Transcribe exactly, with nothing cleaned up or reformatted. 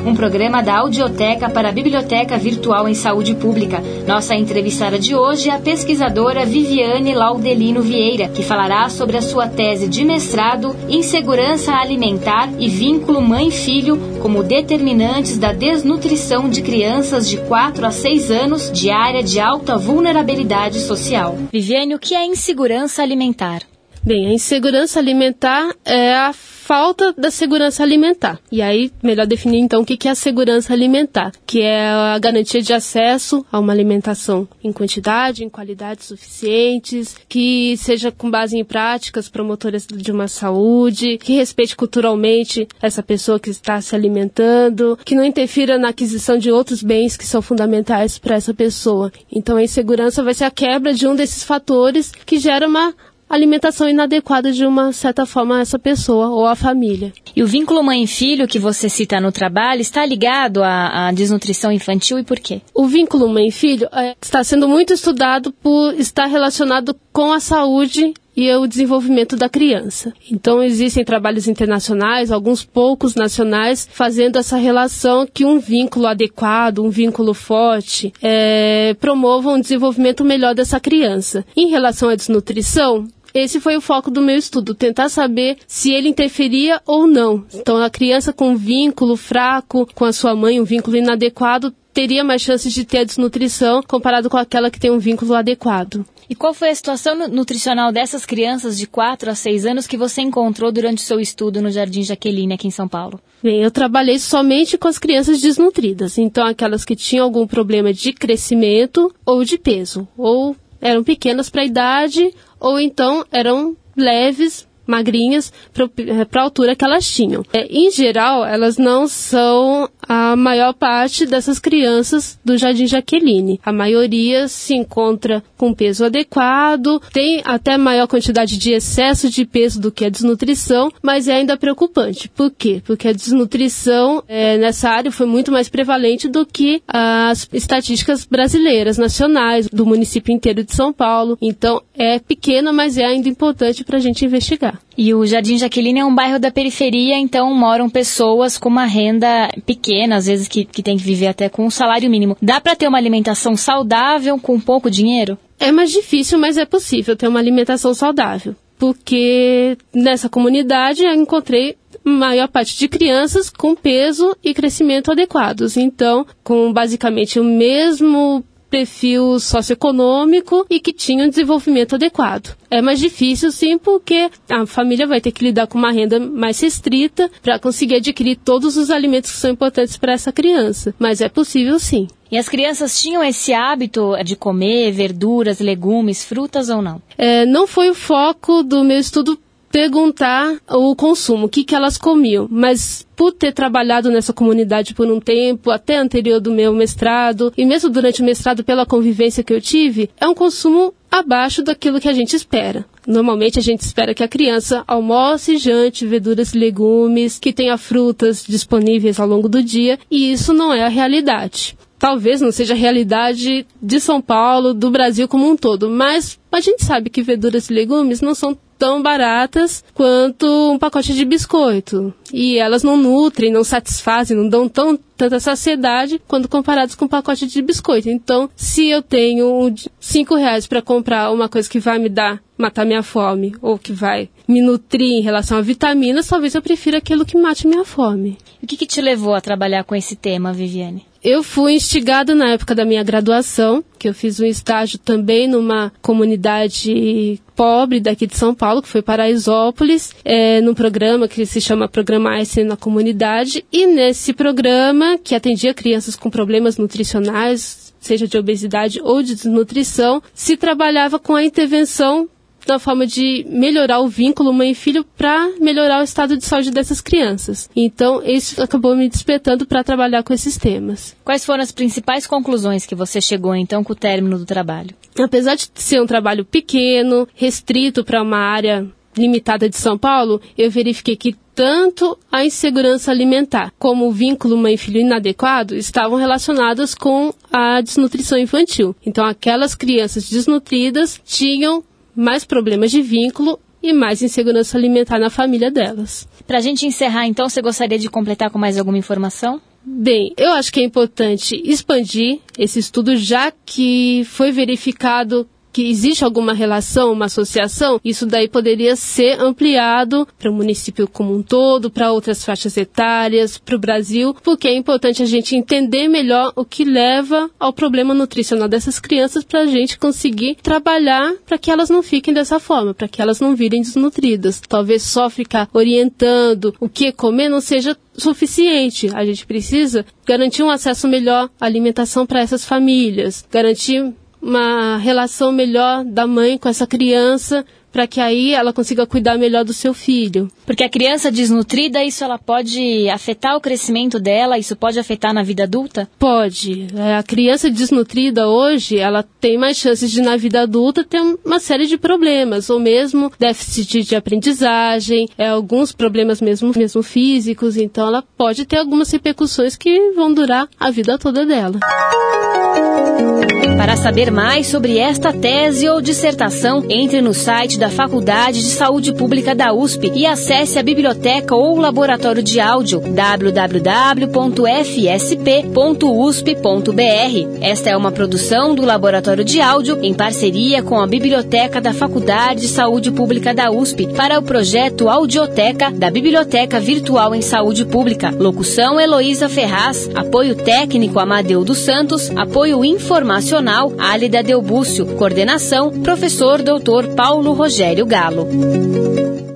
um programa da Audioteca para a Biblioteca Virtual em Saúde Pública. Nossa entrevistada de hoje é a pesquisadora Viviane Laudelino Vieira, que falará sobre a sua tese de mestrado em Segurança Alimentar e Vínculo Mãe-Filho como determinantes da desnutrição de crianças de quatro a seis anos de área de alta vulnerabilidade social. Viviane, o que é insegurança alimentar? Bem, a insegurança alimentar é a falta da segurança alimentar. E aí, melhor definir então o que é a segurança alimentar, que é a garantia de acesso a uma alimentação em quantidade, em qualidade suficientes, que seja com base em práticas promotoras de uma saúde, que respeite culturalmente essa pessoa que está se alimentando, que não interfira na aquisição de outros bens que são fundamentais para essa pessoa. Então, a insegurança vai ser a quebra de um desses fatores que gera uma alimentação inadequada de uma certa forma a essa pessoa ou à família. E o vínculo mãe-filho que você cita no trabalho está ligado à, à desnutrição infantil e por quê? O vínculo mãe-filho é, está sendo muito estudado por estar relacionado com a saúde e o desenvolvimento da criança. Então, existem trabalhos internacionais, alguns poucos nacionais, fazendo essa relação que um vínculo adequado, um vínculo forte, é, promova um desenvolvimento melhor dessa criança. Em relação à desnutrição, esse foi o foco do meu estudo, tentar saber se ele interferia ou não. Então, a criança com um vínculo fraco com a sua mãe, um vínculo inadequado, teria mais chances de ter a desnutrição comparado com aquela que tem um vínculo adequado. E qual foi a situação nutricional dessas crianças de quatro a seis anos que você encontrou durante o seu estudo no Jardim Jaqueline, aqui em São Paulo? Bem, eu trabalhei somente com as crianças desnutridas, então aquelas que tinham algum problema de crescimento ou de peso, ou eram pequenas para a idade, ou então eram leves, magrinhas, para a altura que elas tinham. É, em geral, elas não são a maior parte dessas crianças do Jardim Jaqueline. A maioria se encontra com peso adequado, tem até maior quantidade de excesso de peso do que a desnutrição, mas é ainda preocupante. Por quê? Porque a desnutrição é, nessa área foi muito mais prevalente do que as estatísticas brasileiras, nacionais, do município inteiro de São Paulo. Então, é pequena, mas é ainda importante para a gente investigar. E o Jardim Jaqueline é um bairro da periferia, então moram pessoas com uma renda pequena, às vezes que, que tem que viver até com um salário mínimo. Dá para ter uma alimentação saudável com pouco dinheiro? É mais difícil, mas é possível ter uma alimentação saudável. Porque nessa comunidade eu encontrei maior parte de crianças com peso e crescimento adequados. Então, com basicamente o mesmo perfil socioeconômico e que tinha um desenvolvimento adequado. É mais difícil, sim, porque a família vai ter que lidar com uma renda mais restrita para conseguir adquirir todos os alimentos que são importantes para essa criança. Mas é possível, sim. E as crianças tinham esse hábito de comer verduras, legumes, frutas ou não? É, não foi o foco do meu estudo perguntar o consumo, o que, que elas comiam, mas por ter trabalhado nessa comunidade por um tempo, até anterior do meu mestrado, e mesmo durante o mestrado pela convivência que eu tive, é um consumo abaixo daquilo que a gente espera. Normalmente a gente espera que a criança almoce, jante, verduras e legumes, que tenha frutas disponíveis ao longo do dia, e isso não é a realidade. Talvez não seja a realidade de São Paulo, do Brasil como um todo, mas a gente sabe que verduras e legumes não são tão baratas quanto um pacote de biscoito. E elas não nutrem, não satisfazem, não dão tão, tanta saciedade quando comparadas com um pacote de biscoito. Então, se eu tenho cinco reais para comprar uma coisa que vai me dar, matar minha fome, ou que vai me nutrir em relação a vitaminas, talvez eu prefira aquilo que mate minha fome. O que, que te levou a trabalhar com esse tema, Viviane? Eu fui instigada na época da minha graduação, que eu fiz um estágio também numa comunidade pobre daqui de São Paulo, que foi Paraisópolis, é, num programa que se chama Programa Einstein na Comunidade, e nesse programa, que atendia crianças com problemas nutricionais, seja de obesidade ou de desnutrição, se trabalhava com a intervenção na forma de melhorar o vínculo mãe e filho para melhorar o estado de saúde dessas crianças. Então, isso acabou me despertando para trabalhar com esses temas. Quais foram as principais conclusões que você chegou, então, com o término do trabalho? Apesar de ser um trabalho pequeno, restrito para uma área limitada de São Paulo, eu verifiquei que tanto a insegurança alimentar como o vínculo mãe-filho inadequado estavam relacionados com a desnutrição infantil. Então, aquelas crianças desnutridas tinham mais problemas de vínculo e mais insegurança alimentar na família delas. Para a gente encerrar, então, você gostaria de completar com mais alguma informação? Bem, eu acho que é importante expandir esse estudo, já que foi verificado que existe alguma relação, uma associação. Isso daí poderia ser ampliado para o município como um todo, para outras faixas etárias, para o Brasil, porque é importante a gente entender melhor o que leva ao problema nutricional dessas crianças, para a gente conseguir trabalhar para que elas não fiquem dessa forma, para que elas não virem desnutridas. Talvez só ficar orientando o que comer não seja suficiente. A gente precisa garantir um acesso melhor à alimentação para essas famílias, garantir uma relação melhor da mãe com essa criança, para que aí ela consiga cuidar melhor do seu filho. Porque a criança desnutrida, isso ela pode afetar o crescimento dela? Isso pode afetar na vida adulta? Pode. A criança desnutrida hoje, ela tem mais chances de na vida adulta ter uma série de problemas, ou mesmo déficit de aprendizagem, é, alguns problemas mesmo, mesmo físicos, então ela pode ter algumas repercussões que vão durar a vida toda dela. Para saber mais sobre esta tese ou dissertação, entre no site da Faculdade de Saúde Pública da U S P e acesse a biblioteca ou o laboratório de áudio w w w ponto f s p ponto u s p ponto b r. Esta é uma produção do Laboratório de Áudio em parceria com a Biblioteca da Faculdade de Saúde Pública da U S P para o projeto Audioteca da Biblioteca Virtual em Saúde Pública. Locução Heloísa Ferraz, apoio técnico Amadeu dos Santos, apoio informacional Álida Delbúcio, coordenação professor doutor Paulo Rogério Galo.